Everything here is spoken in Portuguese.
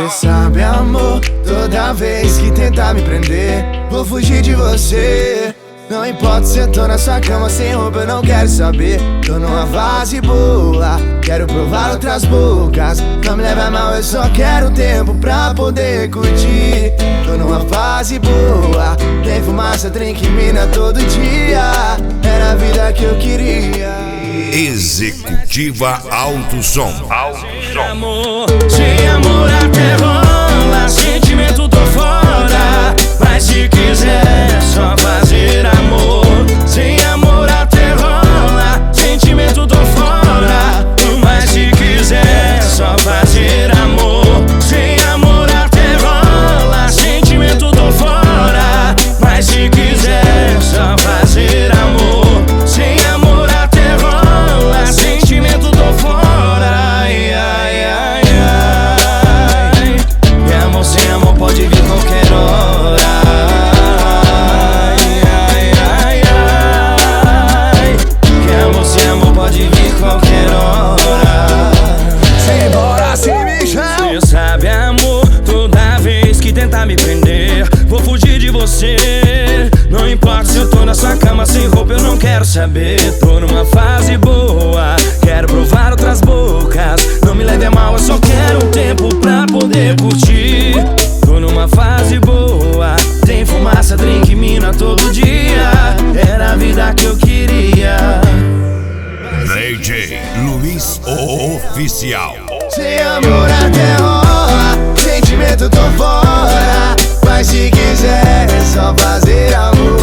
Cê sabe, amor, toda vez que tentar me prender, vou fugir de você. Não importa se eu tô na sua cama sem roupa, eu não quero saber. Tô numa fase boa, quero provar outras bocas. Não me leva a mal, eu só quero tempo pra poder curtir. Tô numa fase boa, tem fumaça, drink, mina todo dia. Era a vida que eu queria. Executiva Alto Som. Sem amor até rola, sentimento tô fora. Mas se quiser, só fazer amor. Sem amor até rola, sentimento tô fora. Mas se quiser, só fazer amor. Sem amor até rola, sentimento tô fora. Mas se quiser, só fazer amor. Sem amor até rola, sentimento tô fora. Ai, ai, ai, ai. E amor sem amor pode vir qualquer hora. Ai, ai, ai, ai. Que amor sem amor pode vir qualquer hora. Sem embora, sem me chama. Cê sabe, amor, toda vez que tentar me prender, vou fugir de você. Não importa se eu tô na sua cama sem roupa, eu não quero saber. Tô numa fase boa, quero provar outras bocas. Não me leve a mal, eu só quero um tempo pra poder curtir. Tô numa fase boa, tem fumaça, drink, mina todo dia. Era a vida que eu queria. DJ Luiz Oficial. Sem amor até rola, sentimento tô fora. Mas se quiser, é só fazer amor.